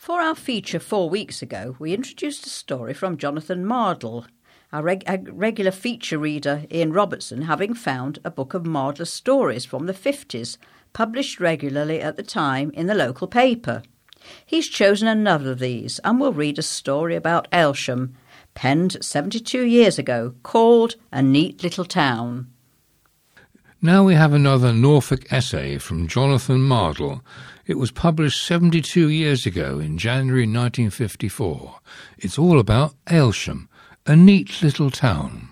For our feature 4 weeks ago, we introduced a story from Jonathan Mardle, our regular feature reader Ian Robertson having found a book of marvellous stories from the 50s, published regularly at the time in the local paper. He's chosen another of these and will read a story about Aylsham, penned 72 years ago, called A Neat Little Town. Now we have another Norfolk essay from Jonathan Mardle. It was published 72 years ago in January 1954. It's all about Aylsham, a neat little town.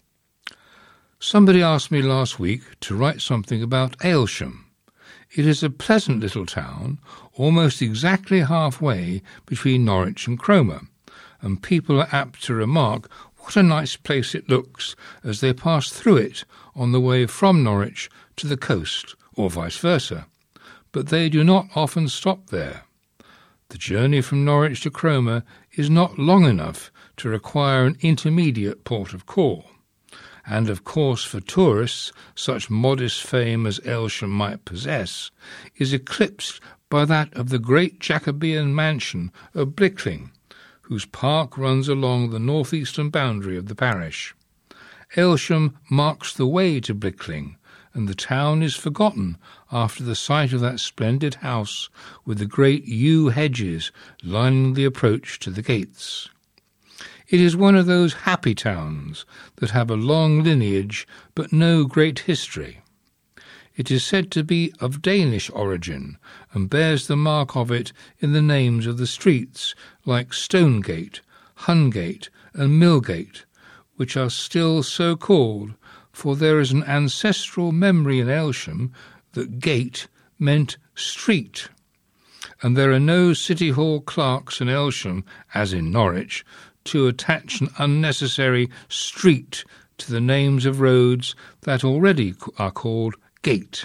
Somebody asked me last week to write something about Aylsham. It is a pleasant little town, almost exactly halfway between Norwich and Cromer, and people are apt to remark what a nice place it looks as they pass through it on the way from Norwich to the coast, or vice versa. But they do not often stop there. The journey from Norwich to Cromer is not long enough to require an intermediate port of call. And of course for tourists, such modest fame as Aylsham might possess is eclipsed by that of the great Jacobean mansion of Blickling, whose park runs along the northeastern boundary of the parish. Aylsham marks the way to Blickling, and the town is forgotten after the sight of that splendid house with the great yew hedges lining the approach to the gates. It is one of those happy towns that have a long lineage but no great history. It is said to be of Danish origin and bears the mark of it in the names of the streets like Stonegate, Hungate and Millgate, which are still so called, for there is an ancestral memory in Aylsham that gate meant street, and there are no City Hall clerks in Aylsham, as in Norwich, to attach an unnecessary street to the names of roads that already are called gate.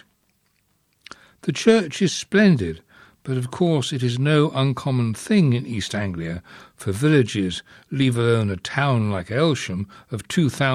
The church is splendid, but of course it is no uncommon thing in East Anglia for villages, leave alone a town like Aylsham of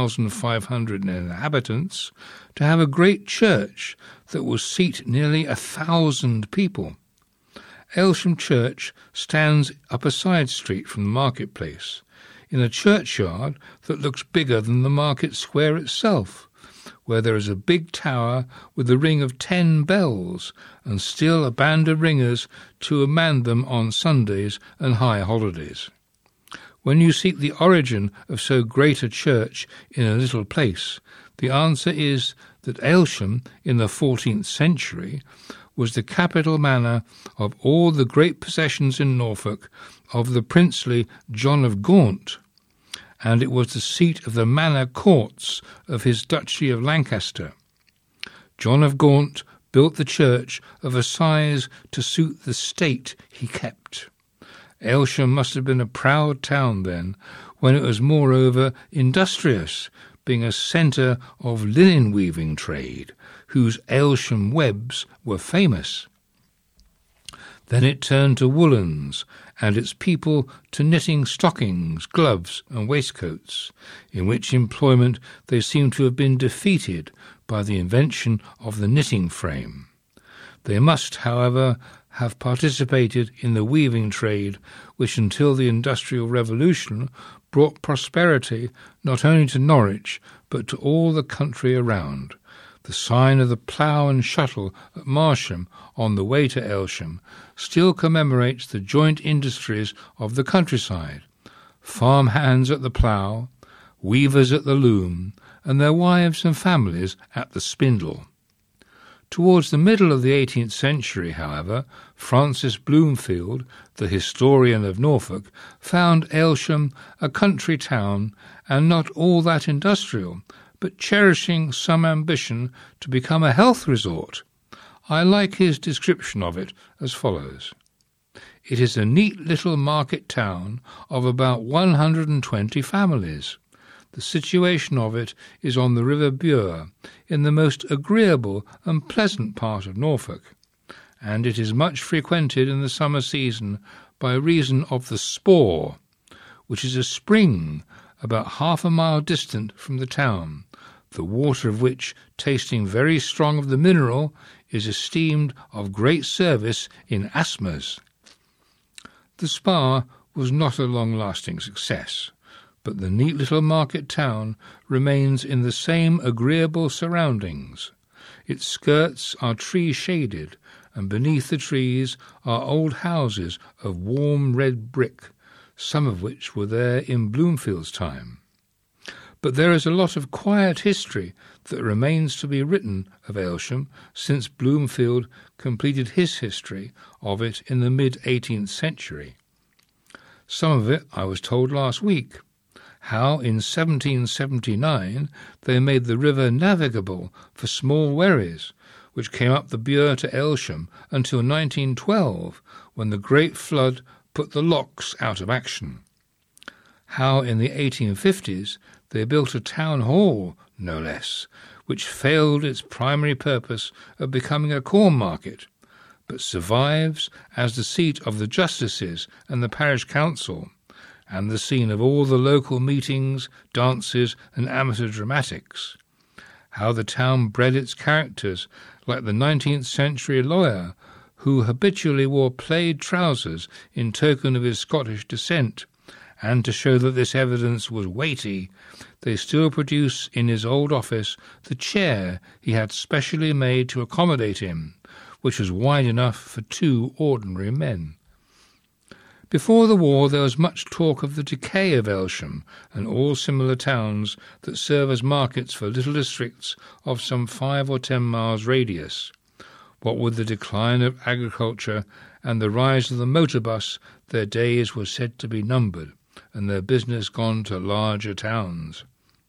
2,500 inhabitants, to have a great church that will seat nearly 1,000 people. Aylsham Church stands up a side street from the marketplace, in a churchyard that looks bigger than the market square itself, where there is a big tower with a ring of 10 bells, and still a band of ringers to man them on Sundays and high holidays. When you seek the origin of so great a church in a little place, the answer is that Aylsham, in the 14th century, was the capital manor of all the great possessions in Norfolk of the princely John of Gaunt, and it was the seat of the manor courts of his Duchy of Lancaster. John of Gaunt built the church of a size to suit the state he kept. Aylsham must have been a proud town then, when it was moreover industrious, being a centre of linen-weaving trade, whose Aylsham webs were famous. Then it turned to woollens, and its people to knitting stockings, gloves, and waistcoats, in which employment they seem to have been defeated by the invention of the knitting frame. They must, however, have participated in the weaving trade, which until the Industrial Revolution brought prosperity not only to Norwich, but to all the country around. The sign of the plough and shuttle at Marsham on the way to Aylsham still commemorates the joint industries of the countryside, farm hands at the plough, weavers at the loom, and their wives and families at the spindle. Towards the middle of the 18th century, however, Francis Bloomfield, the historian of Norfolk, found Aylsham a country town and not all that industrial, but cherishing some ambition to become a health resort. I like his description of it as follows. It is a neat little market town of about 120 families. The situation of it is on the River Bure, in the most agreeable and pleasant part of Norfolk, and it is much frequented in the summer season by reason of the Spore, which is a spring about half a mile distant from the town, the water of which, tasting very strong of the mineral, is esteemed of great service in asthmas. The Spa was not a long-lasting success, but the neat little market town remains in the same agreeable surroundings. Its skirts are tree-shaded, and beneath the trees are old houses of warm red brick, some of which were there in Bloomfield's time. But there is a lot of quiet history that remains to be written of Aylsham since Bloomfield completed his history of it in the mid-18th century. Some of it I was told last week, how in 1779 they made the river navigable for small wherries, which came up the Bure to Aylsham until 1912, when the Great Flood put the locks out of action. How in the 1850s they built a town hall, no less, which failed its primary purpose of becoming a corn market, but survives as the seat of the justices and the parish council, and the scene of all the local meetings, dances, and amateur dramatics. How the town bred its characters, like the 19th century lawyer, who habitually wore plaid trousers in token of his Scottish descent, and to show that this evidence was weighty, they still produce in his old office the chair he had specially made to accommodate him, which was wide enough for 2 ordinary men. Before the war there was much talk of the decay of Aylsham and all similar towns that serve as markets for little districts of some 5 or 10 miles radius. What with the decline of agriculture and the rise of the motor bus, their days were said to be numbered, and their business gone to larger towns.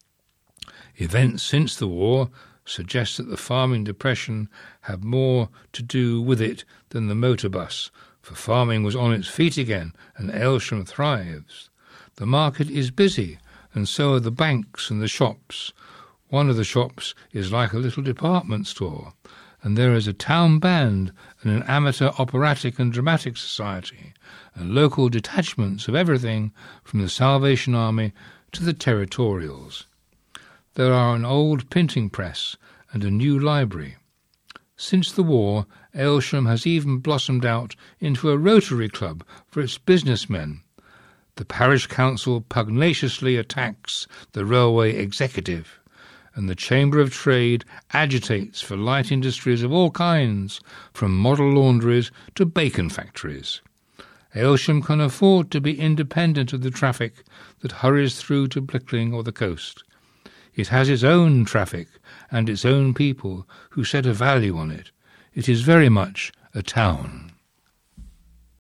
Events since the war suggest that the farming depression had more to do with it than the motor bus, for farming was on its feet again, and Aylsham thrives. The market is busy, and so are the banks and the shops. One of the shops is like a little department store, and there is a town band and an amateur operatic and dramatic society, and local detachments of everything from the Salvation Army to the Territorials. There are an old printing press and a new library. Since the war, Aylsham has even blossomed out into a Rotary Club for its businessmen. The parish council pugnaciously attacks the railway executive, and the Chamber of Trade agitates for light industries of all kinds, from model laundries to bacon factories. Aylsham can afford to be independent of the traffic that hurries through to Blickling or the coast. It has its own traffic and its own people who set a value on it. It is very much a town.